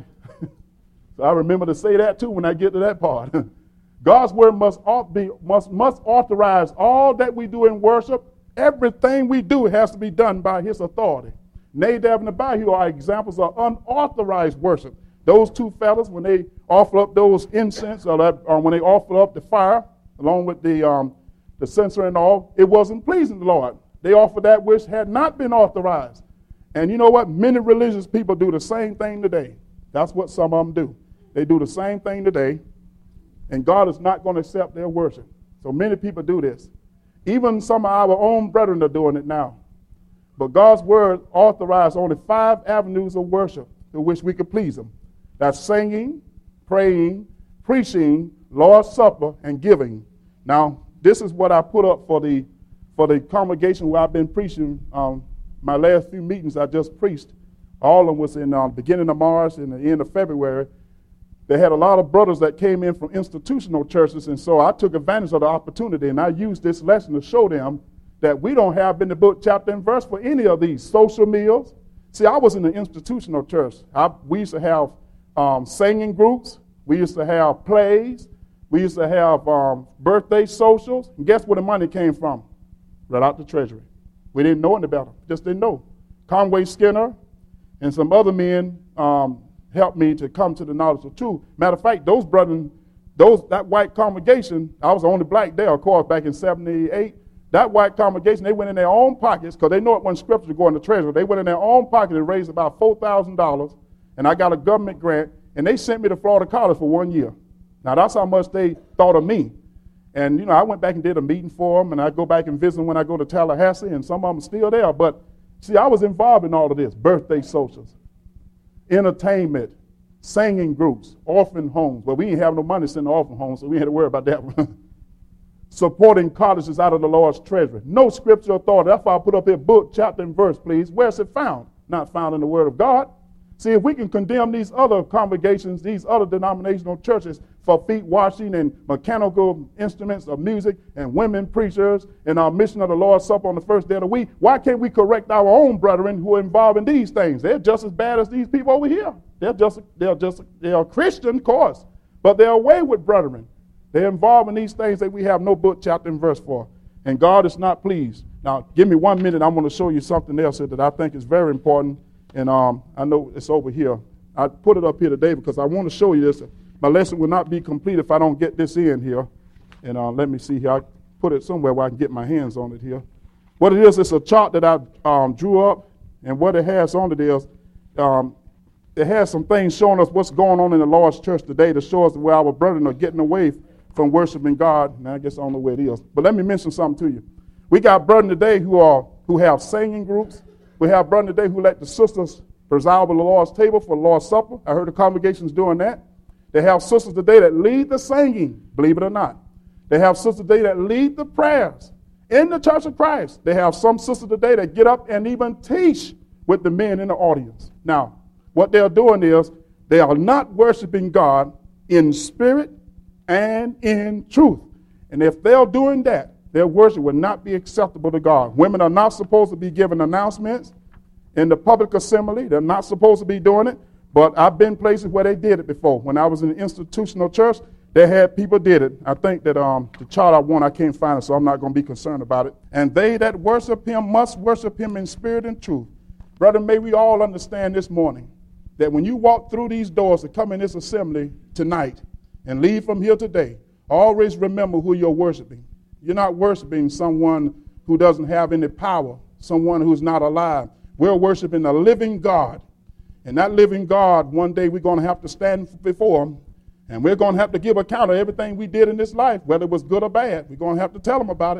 So I remember to say that too when I get to that part. God's word must, be, must, must authorize all that we do in worship. Everything we do has to be done by his authority. Nadab and Abihu are examples of unauthorized worship. Those two fellas, when they offer up those incense or, that, or when they offer up the fire, along with the, um, the censer and all, it wasn't pleasing the Lord. They offered that which had not been authorized. And you know what? Many religious people do the same thing today. That's what some of them do. They do the same thing today, and God is not going to accept their worship. So many people do this. Even some of our own brethren are doing it now. But God's word authorized only five avenues of worship through which we could please him. That's singing, praying, preaching, Lord's Supper, and giving. Now, this is what I put up for the for the congregation where I've been preaching. Um, my last few meetings I just preached. All of them was in the uh, beginning of March and the end of February. They had a lot of brothers that came in from institutional churches, and so I took advantage of the opportunity, and I used this lesson to show them that we don't have in the book, chapter, and verse for any of these social meals. See, I was in the institutional church. I, we used to have um, singing groups. We used to have plays. We used to have um, birthday socials. And guess where the money came from? Right out the treasury. We didn't know any better. Just didn't know. Conway Skinner and some other men um, helped me to come to the knowledge of truth. Matter of fact, those brethren, those that white congregation, I was the only black there, of course, back in seventy-eight. That white congregation, they went in their own pockets because they know it wasn't scripture to go in the treasury. They went in their own pocket and raised about four thousand dollars, and I got a government grant, and they sent me to Florida College for one year. Now, that's how much they thought of me. And, you know, I went back and did a meeting for them, and I go back and visit them when I go to Tallahassee, and some of them are still there. But, see, I was involved in all of this, birthday socials, entertainment, singing groups, orphan homes. Well, we didn't have no money to send to orphan homes, so we had to worry about that one. Supporting colleges out of the Lord's treasury. No scripture authority. That's why I put up here book, chapter, and verse, please. Where's it found? Not found in the Word of God. See, if we can condemn these other congregations, these other denominational churches for feet washing and mechanical instruments of music and women preachers and our mission of the Lord's Supper on the first day of the week, why can't we correct our own brethren who are involved in these things? They're just as bad as these people over here. They're just, they're just, they're Christian, of course, but they're wayward brethren. They're involved in these things that we have no book, chapter, and verse for. And God is not pleased. Now, give me one minute. I'm going to show you something else that I think is very important. And um, I know it's over here. I put it up here today because I want to show you this. My lesson will not be complete if I don't get this in here. And uh, let me see here. I put it somewhere where I can get my hands on it here. What it is, it's a chart that I um, drew up, and what it has on it is, um, it has some things showing us what's going on in the Lord's church today to show us where our brethren are getting away from worshiping God. Now, I guess I don't know where it is, but let me mention something to you. We got brethren today who are who have singing groups. We have brethren today who let the sisters preside over the Lord's table for the Lord's Supper. I heard the congregations doing that. They have sisters today that lead the singing, believe it or not. They have sisters today that lead the prayers in the Church of Christ. They have some sisters today that get up and even teach with the men in the audience. Now, what they're doing is they are not worshiping God in spirit and in truth. And if they're doing that, their worship will not be acceptable to God. Women are not supposed to be giving announcements in the public assembly. They're not supposed to be doing it. But I've been places where they did it before. When I was in an institutional church, they had people did it. I think that um, the chart I want, I can't find it, so I'm not going to be concerned about it. And they that worship him must worship him in spirit and truth. Brother, may we all understand this morning that when you walk through these doors to come in this assembly tonight and leave from here today, always remember who you're worshiping. You're not worshiping someone who doesn't have any power, someone who's not alive. We're worshiping a living God. And that living God, one day we're going to have to stand before him, and we're going to have to give account of everything we did in this life, whether it was good or bad. We're going to have to tell him about it.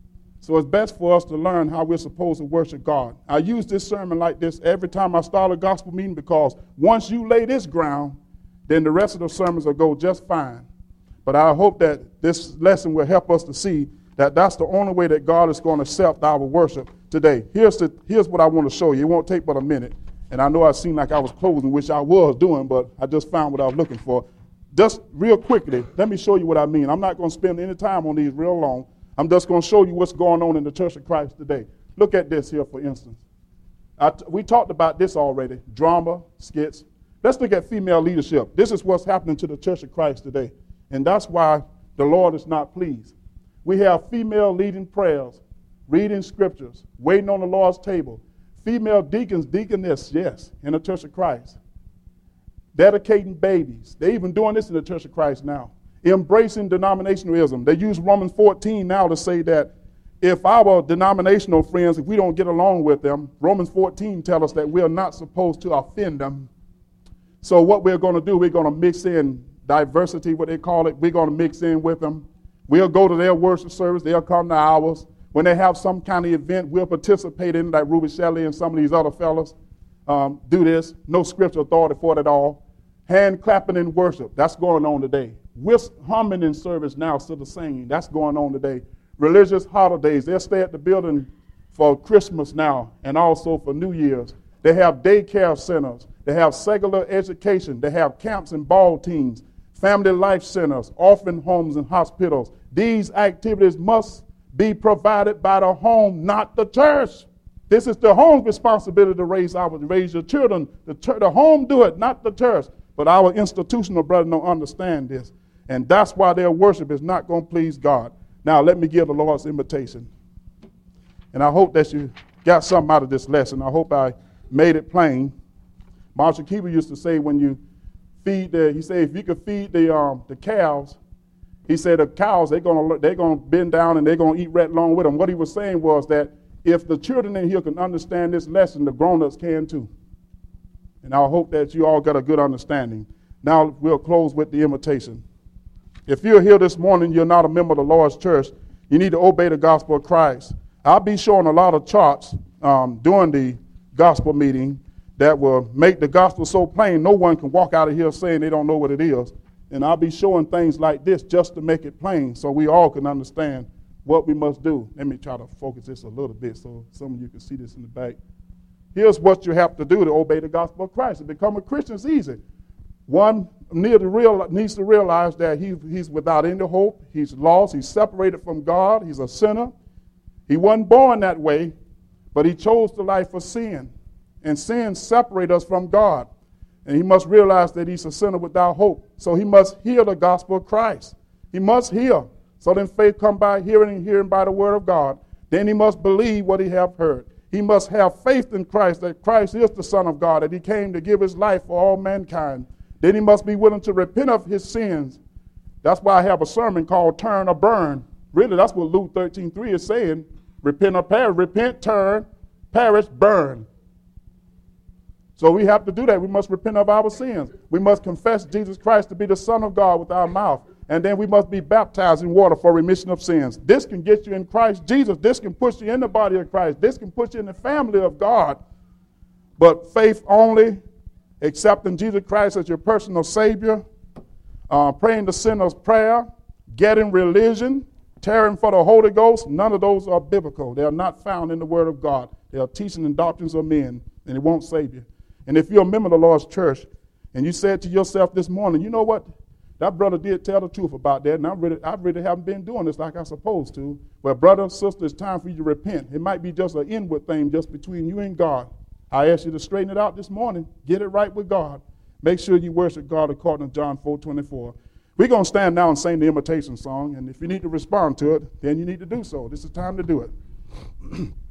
So it's best for us to learn how we're supposed to worship God. I use this sermon like this every time I start a gospel meeting, because once you lay this ground, then the rest of the sermons will go just fine. But I hope that this lesson will help us to see that that's the only way that God is going to accept our worship today. Here's, the, here's what I want to show you. It won't take but a minute. And I know I seemed like I was closing, which I was doing, but I just found what I was looking for. Just real quickly, let me show you what I mean. I'm not going to spend any time on these real long. I'm just going to show you what's going on in the Church of Christ today. Look at this here, for instance. I t- we talked about this already, drama, skits. Let's look at female leadership. This is what's happening to the Church of Christ today. And that's why the Lord is not pleased. We have female leading prayers, reading scriptures, waiting on the Lord's table. Female deacons, deaconess, yes, in the Church of Christ. Dedicating babies. They're even doing this in the Church of Christ now. Embracing denominationalism. They use Romans fourteen now to say that if our denominational friends, if we don't get along with them, Romans fourteen tells us that we are not supposed to offend them. So what we're going to do, we're going to mix in diversity, what they call it. We're going to mix in with them. We'll go to their worship service. They'll come to ours. When they have some kind of event, we'll participate in it, like Ruby Shelley and some of these other fellas um, do this. No scriptural authority for it at all. Hand clapping in worship. That's going on today. Whist humming in service now instead of singing. That's going on today. Religious holidays. They'll stay at the building for Christmas now and also for New Year's. They have daycare centers. They have secular education. They have camps and ball teams, family life centers, orphan homes and hospitals. These activities must be provided by the home, not the church. This is the home's responsibility to raise our raise your children. The, church, the home do it, not the church. But our institutional brothers don't understand this. And that's why their worship is not going to please God. Now, let me give the Lord's invitation. And I hope that you got something out of this lesson. I hope I made it plain. Marshall Keeper used to say when you feed the, he said if you could feed the um, the cows, he said the cows, they're going they're gonna bend down and they're going to eat right along with them. What he was saying was that if the children in here can understand this lesson, the grown-ups can too. And I hope that you all got a good understanding. Now we'll close with the invitation. If you're here this morning, you're not a member of the Lord's church, you need to obey the gospel of Christ. I'll be showing a lot of charts um, during the gospel meeting that will make the gospel so plain no one can walk out of here saying they don't know what it is. And I'll be showing things like this just to make it plain so we all can understand what we must do. Let me try to focus this a little bit so some of you can see this in the back. Here's what you have to do to obey the gospel of Christ. To become a Christian is easy. One need to real, needs to realize that he, he's without any hope. He's lost. He's separated from God. He's a sinner. He wasn't born that way, but he chose the life of sin. And sin separates us from God. And he must realize that he's a sinner without hope. So he must hear the gospel of Christ. He must hear. So then faith comes by hearing, and hearing by the word of God. Then he must believe what he have heard. He must have faith in Christ, that Christ is the Son of God, that he came to give his life for all mankind. Then he must be willing to repent of his sins. That's why I have a sermon called Turn or Burn. Really, that's what Luke thirteen three is saying. Repent or perish. Repent, turn, perish, burn. So we have to do that. We must repent of our sins. We must confess Jesus Christ to be the Son of God with our mouth. And then we must be baptized in water for remission of sins. This can get you in Christ Jesus. This can push you in the body of Christ. This can put you in the family of God. But faith only, accepting Jesus Christ as your personal Savior, uh, praying the sinner's prayer, getting religion, tearing for the Holy Ghost, none of those are biblical. They are not found in the Word of God. They are teaching and doctrines of men, and it won't save you. And if you're a member of the Lord's church, and you said to yourself this morning, you know what? That brother did tell the truth about that, and I really, I really haven't been doing this like I'm supposed to. Well, brother, sister, it's time for you to repent. It might be just an inward thing just between you and God. I ask you to straighten it out this morning. Get it right with God. Make sure you worship God according to John four twenty-four. We're going to stand now and sing the invitation song, and if you need to respond to it, then you need to do so. This is time to do it.